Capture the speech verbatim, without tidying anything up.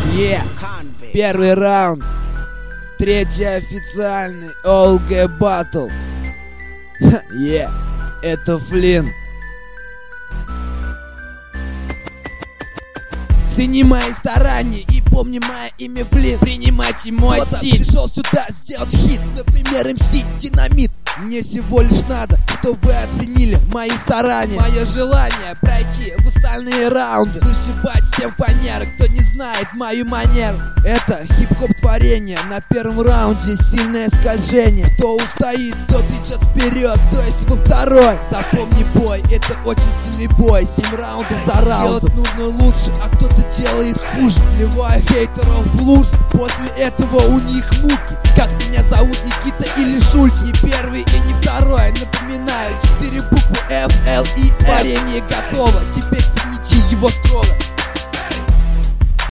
Yeah. Первый раунд. Третий официальный All G Battle. Yeah. Это Флинн. Цени мои старания и помни мое имя Флинн. Принимайте мой Кто-то стиль. пришел сюда сделать хит, например, эм си Динамит. Мне всего лишь надо, чтобы вы оценили мои старания. Мое желание пройти в остальные раунды, вышибать всем фанеры, кто не знает мою манеру. Это хип-хоп творение, на первом раунде сильное скольжение. Кто устоит, тот идет вперед, то есть во второй. Запомни бой, это очень сильный бой, семь раундов за раундом. Делать нужно лучше, а кто-то делает хуже, сливая хейтеров в луж. После этого у них муки. Как меня зовут, Никита или Шульц? Не первый и не второй. Напоминаю, четыре буквы F, L и M. Варенье готово, теперь цените его строго.